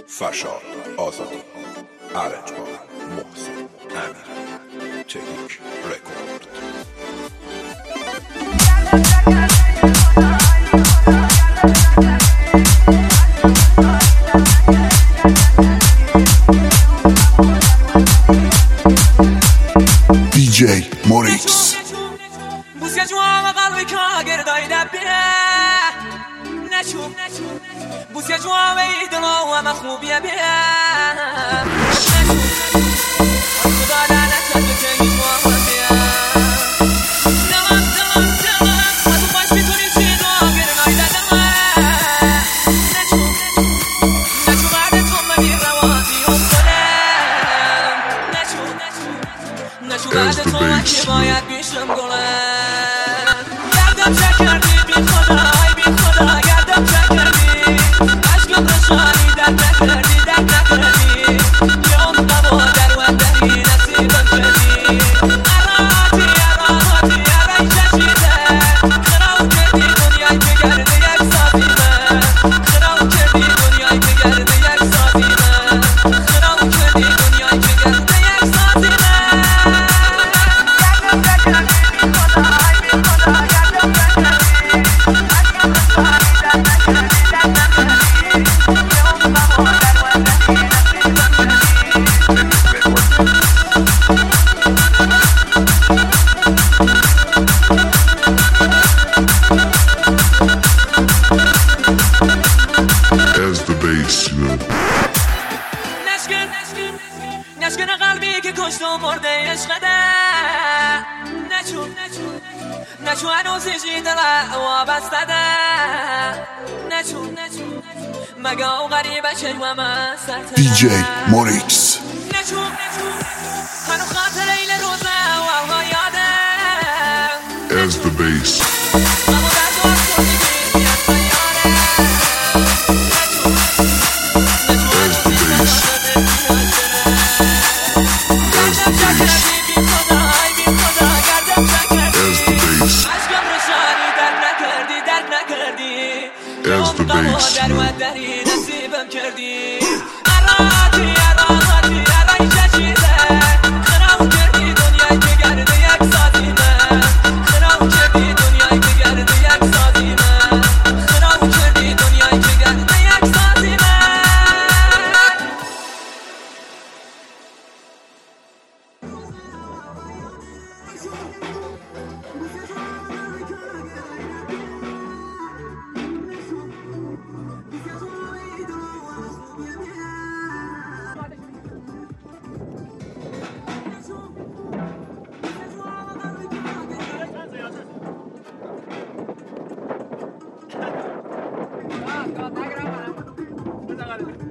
فرشاد آزادی، ارنجبار محسن امیر، تکنیک رکورد. DJ موريكس بوسيا جوا قلبي كاغر دايدا بيه نشوف بوسيا جوا ويدلو وما خوبيا بيه نشوف خدا لا نتبك يجوا بيه تمام وتباش بتوني شنو غير دايدا نشوف بعدكم ما بيرواتي بعد تو که باید بیشم گلم گردم چه کردی بی خدا ای بی خدا گردم چه کردی عشقم رو شانی در نکردی یه اون قبا در وندهی نصیبم کردی اراتی ارای چشیده خراب کردی دنیای بگرده یک سازی من خراب کردی دنیای بگرده یک سازی من خراب کردی دنیای بگرده یک سازی من نشکن قلبی که کشت و مرده عشقده نچو هنوزی دل وابسته ده نچو مگه او غریبه چشمم سرته DJ موريكس نچو هنو خاطر این روزه و یاده As the bass در وندهی نصیبم کردی اراتی ارای چشیده خراب کردی دنیای بگرده یک سازی من خراب کردی دنیای بگرده یک سازی من خراب کردی دنیای بگرده یک سازی من Nagrawałem.